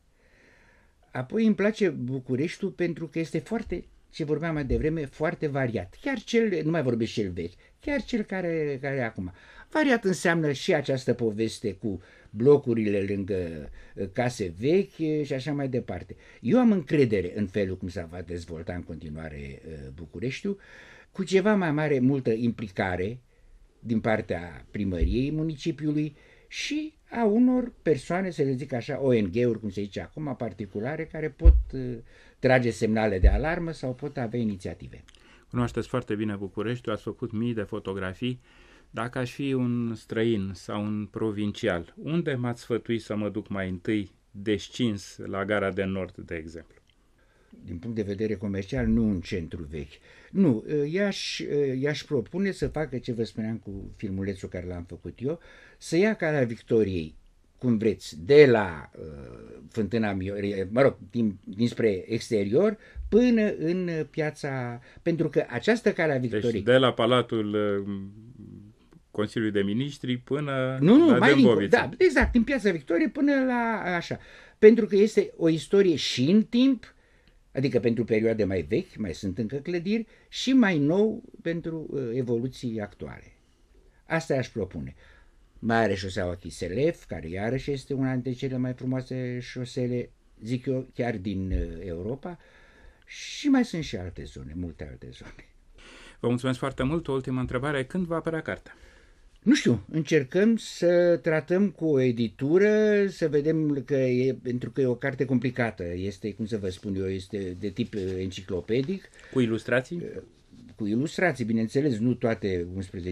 Apoi îmi place Bucureștiul pentru că este foarte, ce vorbeam mai devreme, foarte variat. Chiar cel, nu mai vorbesc cel vechi, chiar cel care e acum. Variat înseamnă și această poveste cu blocurile lângă case vechi și așa mai departe. Eu am încredere în felul cum se va dezvolta în continuare Bucureștiul, cu ceva mai mare, multă implicare din partea primăriei municipiului și a unor persoane, să le zic așa, ONG-uri, cum se zice acum, particulare, care pot trage semnale de alarmă sau pot avea inițiative. Cunoașteți foarte bine Bucureștiul, ați făcut mii de fotografii. Dacă aș fi un străin sau un provincial, unde m-ați sfătui să mă duc mai întâi descins la Gara de Nord, de exemplu? Din punct de vedere comercial, nu un centru vechi. Nu, i-aș propune să facă ce vă spuneam cu filmulețul care l-am făcut eu, să ia Calea Victoriei, cum vreți, de la Fântâna Miorii, dinspre exterior, până în piața... Pentru că această Calea Victoriei... Deci de la Palatul Consiliului de Ministri până la mai Dâmboviță. Da, exact, în piața Victoriei până la așa. Pentru că este o istorie și în timp, adică pentru perioade mai vechi, mai sunt încă clădiri, și mai nou pentru evoluții actuale. Asta aș propune. Mai are șoseaua Chiselef, care iarăși este una dintre cele mai frumoase șosele, zic eu, chiar din Europa, și mai sunt și alte zone, multe alte zone. Vă mulțumesc foarte mult. O ultimă întrebare. Când va apărea cartea? Nu știu, încercăm să tratăm cu o editură, să vedem că pentru că e o carte complicată, este, cum să vă spun eu, este de tip enciclopedic. Cu ilustrații? Cu ilustrații, bineînțeles, nu toate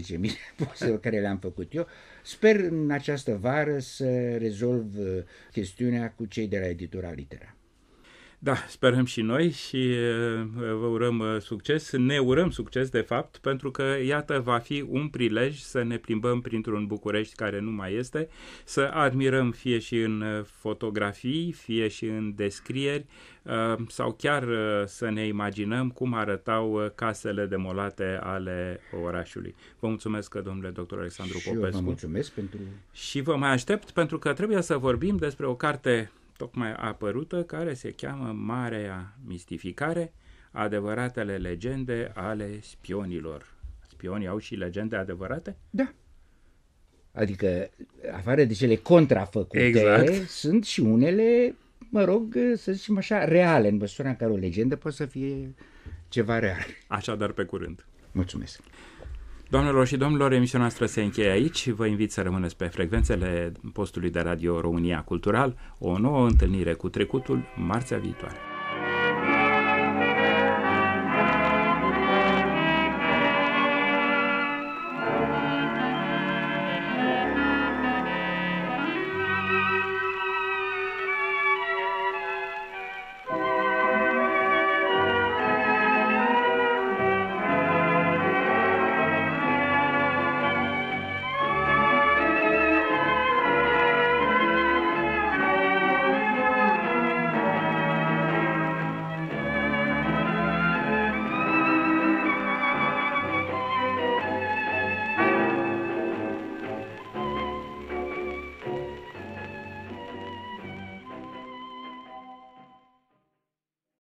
11.000 care le-am făcut eu. Sper în această vară să rezolv chestiunea cu cei de la editura Litera. Da, sperăm și noi și vă urăm succes, ne urăm succes de fapt, pentru că iată va fi un prilej să ne plimbăm printr-un București care nu mai este, să admirăm fie și în fotografii, fie și în descrieri sau chiar să ne imaginăm cum arătau casele demolate ale orașului. Vă mulțumesc, domnule dr. Alexandru Popescu. Și eu vă mulțumesc pentru... Și vă mai aștept pentru că trebuie să vorbim despre o carte tocmai apărută, care se cheamă Marea Mistificare, adevăratele legende ale spionilor. Spionii au și legende adevărate? Da. Adică, afară de cele contrafăcute, exact, sunt și unele, să zicem așa, reale, în măsura în care o legendă poate să fie ceva real. Așadar, pe curând. Mulțumesc. Doamnelor și domnilor, emisiunea noastră se încheie aici. Vă invit să rămâneți pe frecvențele postului de radio România Cultural. O nouă întâlnire cu trecutul marțea viitoare.